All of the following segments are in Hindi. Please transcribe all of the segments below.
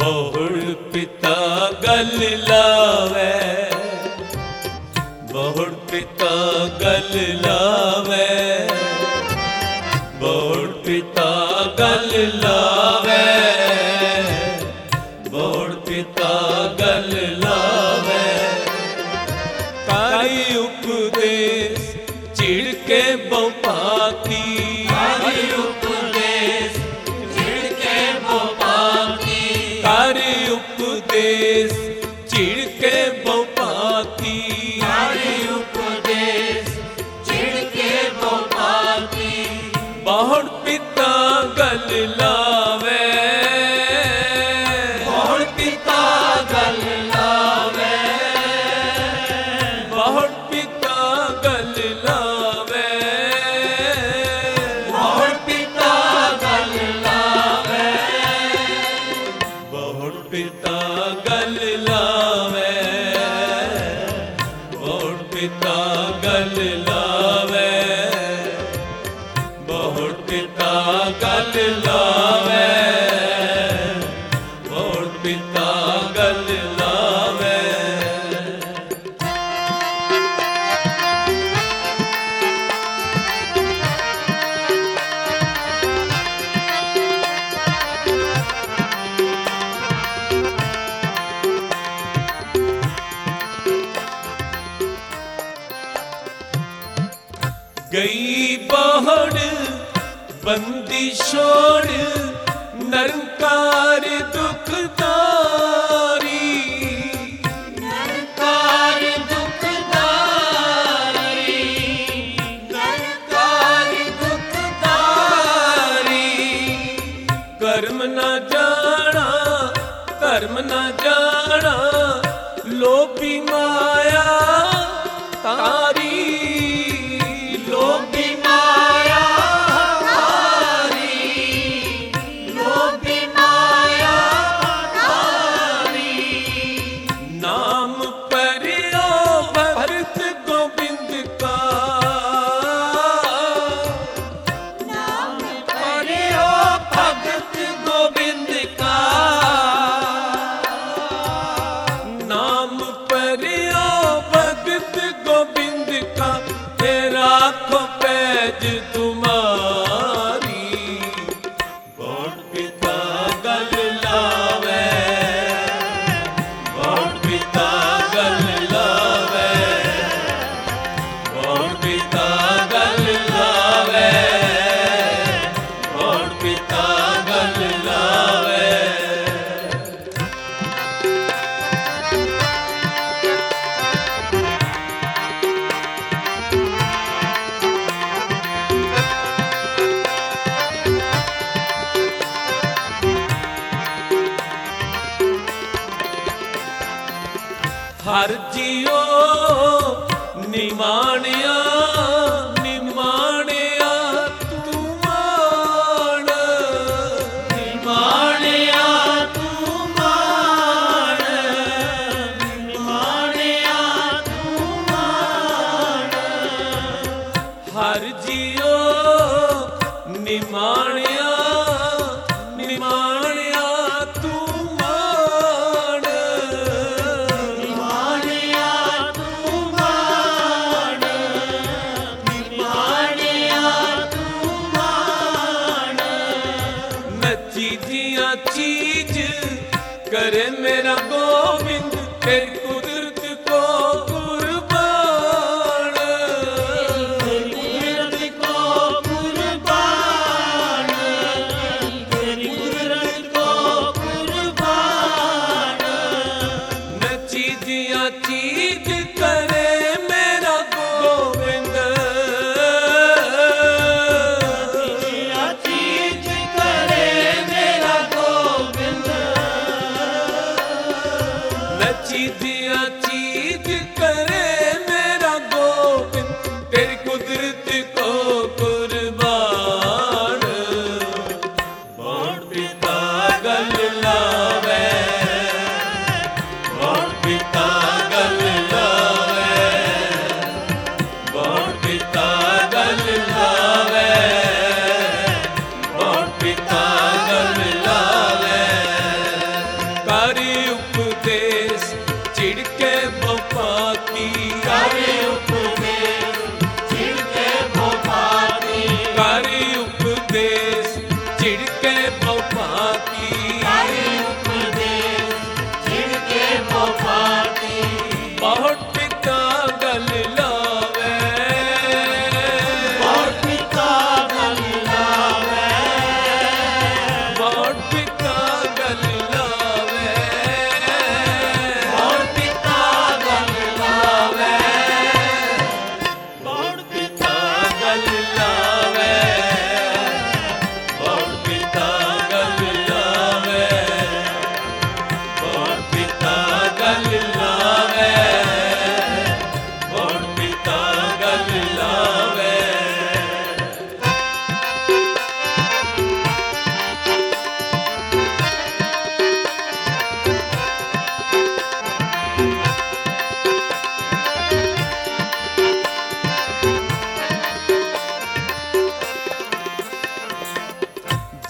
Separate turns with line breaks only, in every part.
ਬਹੁੜ ਪਿਤਾ ਗਲ ਲਾਵੇ, ਬਹੁੜ ਪਿਤਾ ਗਲ ਲਾਵੇ, ਬਹੁੜ ਪਿਤਾ ਗਲ ਲਾਵੇ, ਬਹੁੜ ਪਿਤਾ ਗਲ ਲਾਵੇ। ਕਾਰੀ ਉਪਦੇਸ ਝਿੜਕੇ ਬਹੁਪਾਤੀ, ਕਾਰੀ ਉਪਦੇਸ ਝਿੜਕੇ ਬਹੁਪਾਤੀ, ਕਾਰੀ ਉਪਦੇਸ ਝਿੜਕੇ ਬਹੁਪਾਤੀ, ਕਾਰੀ ਉਪਦੇਸ ਝਿੜਕੇ ਬਹੁਪਾਤੀ। ਬਹੁੜ ਪਿਤਾ ਗਲ ਲਾਵੇ, ਬਹੁੜ ਪਿਤਾ ਗਲ ਲਾਵੇ, ਬਹੁੜ ਪਿਤਾ ਗਲ ਲਾਵੇ, ਬਹੁੜ ਪਿਤਾ ਗਲ ਲਾਵੇ, ਬਹੁੜ ਪਿਤਾ ਗਲ ਲਾਵੇ, ਬਹੁੜ ਪਿਤਾ ਗਲ ਲਾਵੇ, ਬਹੁੜ ਪਿਤਾ ਗਲ ਲਾਵੇ, ਬਹੁੜ ਪਿਤਾ ਗਲ ਲਾਵੇ। ਗਈ ਬਹੁੜ ਬੰਦੀ ਛੋੜ, ਨਿਰੰਕਾਰ ਦੁਖਦਾਰੀ, ਨਿਰੰਕਾਰ ਦੁਖਦਾਰੀ, ਨਿਰੰਕਾਰ ਦੁਖਦਾਰੀ। ਕਰਮ ਨਾ ਜਾਣਾ, ਧਰਮ ਨਾ ਜਾਣਾ, ਲੋਭੀ ਮਾਇਆ ਤਾਰੀ, ਲੋਭੀ ਮਾਇਆ ਤਾਰੀ, ਲੋਭੀ ਮਾਇਆ ਤਾਰੀ। ਨਾਮ ਪਰਿਓ ਭਗਤ ਗੋਬਿੰਦ ਕਾ, ਨਾਮ ਪਰਿਓ ਭਗਤ ਗੋਬਿੰਦ ਕਾ, ਨਾਮ ਪਰਿਓ ਭਗਤ ਗੋਬਿੰਦ ਕਾ। ਰਾਖੋ ਪੈਜ ਤੁਮਾਰੀ, ਬਹੁੜ ਪਿਤਾ ਗਲ ਲਾਵੇ, ਬਹੁੜ ਪਿਤਾ ਗਲ ਲਾਵੇ, ਬਹੁੜ ਪਿਤਾ ਗਲ ਲਾਵੇ, ਬਹੁੜ ਪਿਤਾ ਗਲ ਲਾਵੇ। ਹਰ ਜੀਓ ਨਿਮਾਣਿਆ, ਨਿਮਾਣਿਆ ਤੂੰ ਮਾਣ, ਨਿਮਾਣਿਆ ਤੂੰ ਮਾਣ, ਨਿਮਾਣਿਆ ਤੂੰ ਮਾਣ। ਹਰ ਜੀਓ ਨਿਮਾਣਿਆ, ਨਿਮਾਣਿਆ ਤੂੰ ਮਾਣ, ਨਿਮਾਣਿਆ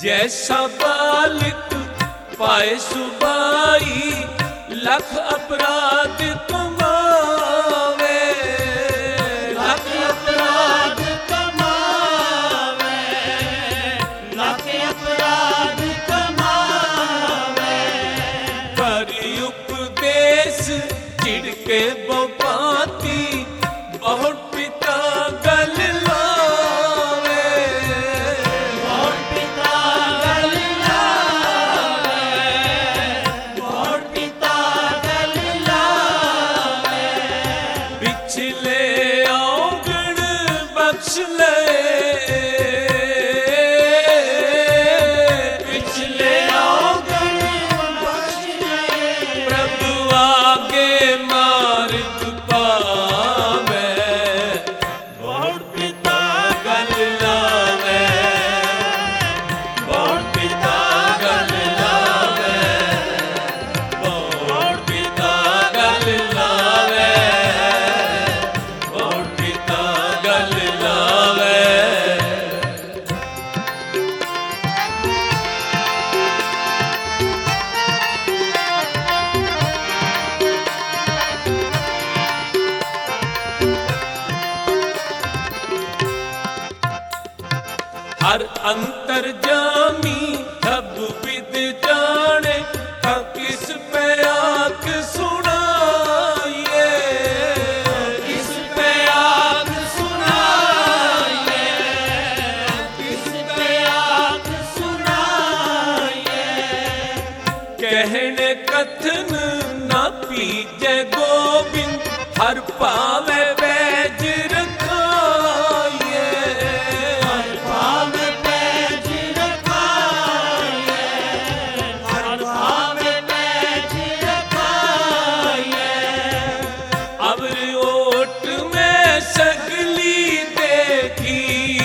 जैसा बालिक पाए सुबाई, लख अपराध कमावे,
लख अपराध कमावे, लख अपराध कमावे।
पर उपदेश चिड़के बपाती, बहुत पिता गल लावे,
बहुत पिता गल लावे, बहुत पिता गल लावे।
पिछले औगण बख्श ले,
पिछले औगण बख्श ले,
प्रभु आगे मार्ग पावे,
बहुत पिता
गल लावे,
बहुत पिता गल लावे,
बहुत पिता गल लावे, बहुत पिता गल लावे। हर अंतर जामी सब विद जाने, किस पे आँख सुनाइए,
किस पे आग सुनाइए, किस पे आग सुनाइए।
कहने कथन ना पीजे गोविंद, हर पावे बैज रखाइए,
हर भाव पैज रखाइए, हर भाव पैज रखाइए।
अवर ओट में सगली देखी,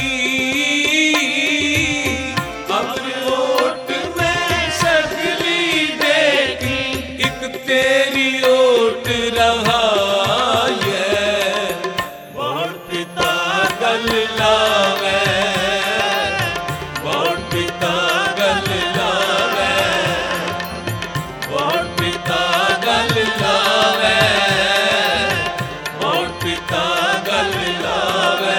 अवर ओट में सगली देखी, एक तेरी ओट रहा ये,
बहुत पिता
गल लावे, बहुत पिता गल लावे, बहुत पिता गल लावे, बहुत पिता गल लावे।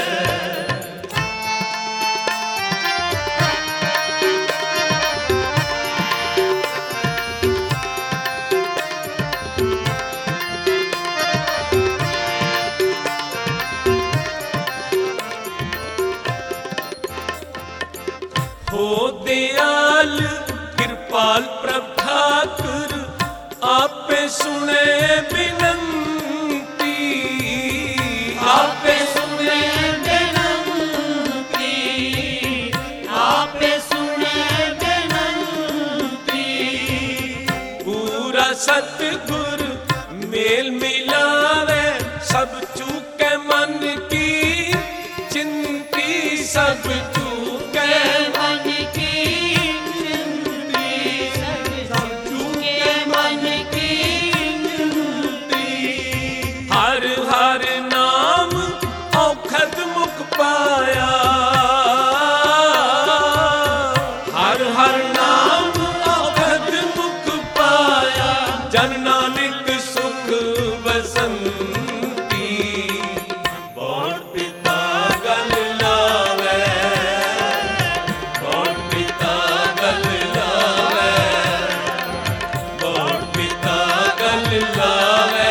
हो दयाल कृपाल प्रभ ठाकुर, आपे सुने बिनंती,
आपे सुने बेनंती, आपे सुने बेनंती।
पूरा सतगुर मेल मिलावे, सब चूके मन की चिंती, सब चूके
मन की चिंती, सब चूके मन की चिंती।
हर हर नाम औखद मुख पाया, हर हर नाम औखद मुख पाया, जन नानक सुख बसंती। बहुत पिता गल लावे, बहुत पिता गल लावे, बहुत पिता गल लावे,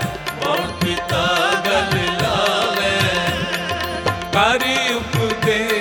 बहुत पिता गल लावे। करि उपदेश